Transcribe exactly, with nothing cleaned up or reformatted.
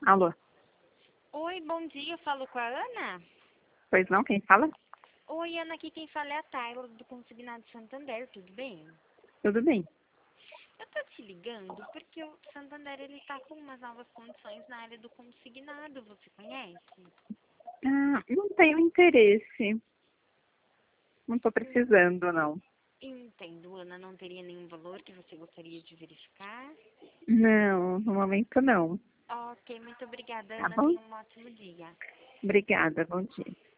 Alô? Oi, bom dia, eu falo com a Ana? Pois não, quem fala? Oi, Ana, aqui quem fala é a Taylor do Consignado Santander, tudo bem? Tudo bem. Eu tô te ligando porque o Santander, ele tá com umas novas condições na área do consignado, você conhece? Ah, não tenho interesse. Não estou Hum, precisando, não. entendo, Ana, não teria nenhum valor que você gostaria de verificar? Não, no momento não. Ok, muito obrigada, Tá Ana, bom? tenha um ótimo dia. Obrigada, bom dia.